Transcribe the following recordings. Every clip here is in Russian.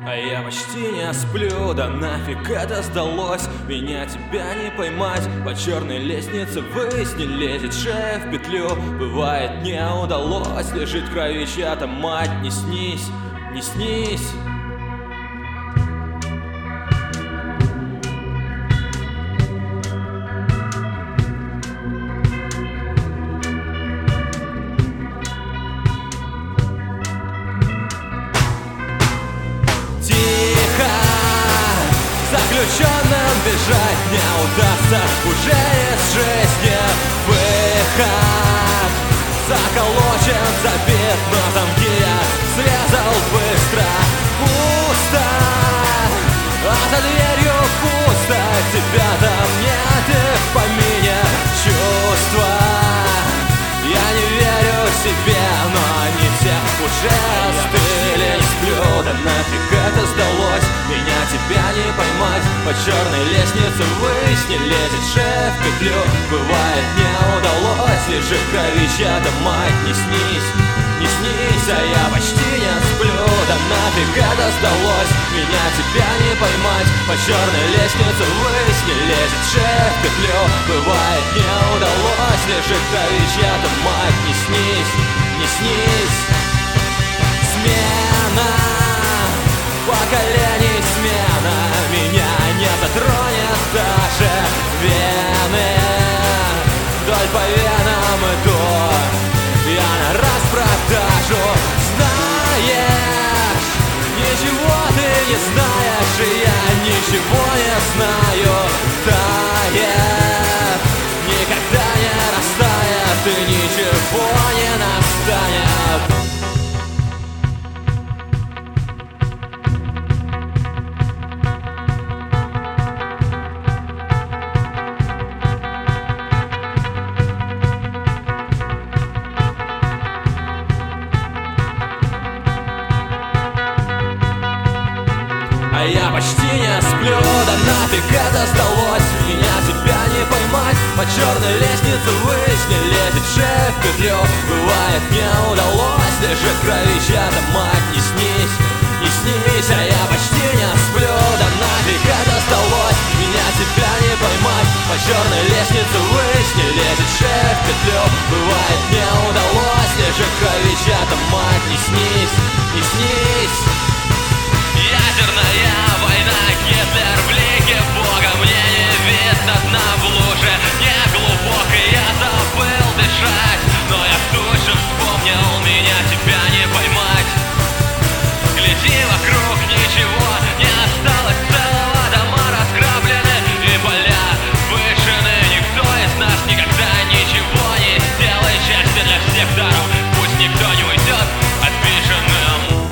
А я почти не сплю, да нафиг это сдалось. Меня тебя не поймать, по черной лестнице ввысь не лезет шея в петлю. Бывает не удалось, лежит в крови чья-то мать. Не снись, не снись. Заключенным бежать не удастся, уже из жизни выход. Заколочен, забит, но замки я срезал быстро. Пусто, а за дверью пусто. Тебя там нет и в помине чувства. Я не верю себе, но они все уже остыли. Не сплю, да нафиг это сдалось. Меня тебя не поймать, по черной лестнице ввысь не лезет шея в петлю. Бывает не удалось, лежит в крови чья-то мать. Не снись, не снись, а я почти не сплю. Да нафиг это сдалось. Меня тебя не поймать, по черной лестнице ввысь не лезет шея в петлю. Бывает не удалось, лежит в крови чья-то мать. Не снись, не снись. Смена поколений, смена. Меня не затронет даже вены. Вдоль по венам иду я на распродажу. Знаешь, ничего ты не знаешь, и я ничего не знаю. Тает, никогда не растает, и ничего не настанет. А я почти не сплю, да нафиг это сдалось. Меня тебя не поймать, по черной лестнице ввысь не лезет шея в петлю. Бывает не удалось, лежит в крови чья-то мать. Не снись, не снись, а я почти не сплю, да нафиг это сдалось. Меня тебя не поймать, по черной лестнице ввысь не лезет шея в петлю. Бывает не удалось, лежит в крови чья-то мать. Не снись, не снись. Ядерная война, Гитлер в лиге Бога. Мне не видно дна в луже, не глубоко, я забыл дышать. Но я тут же вспомнил, меня тебя не поймать. Гляди вокруг, ничего не осталось целого. Дома разграблены и поля вышины. Никто из нас никогда ничего не сделает. Счастье для всех даром, пусть никто не уйдет обиженным.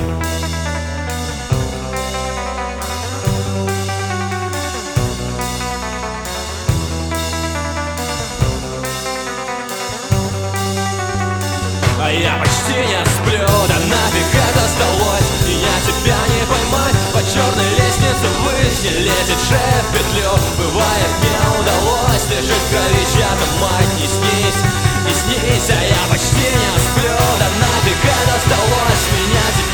А я почти не сплю, да нафиг это сдалось. Меня тебя не поймать, по черной лестнице ввысь не лезет шея в петлю. Бывает не удалось, лежит в крови чья-то мать. Не снись, не снись, а я почти не сплю, да нафиг это сдалось. Меня тебя